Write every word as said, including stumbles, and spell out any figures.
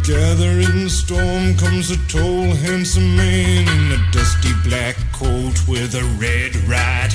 Gathering the storm comes a tall, handsome man in a dusty black coat with a red right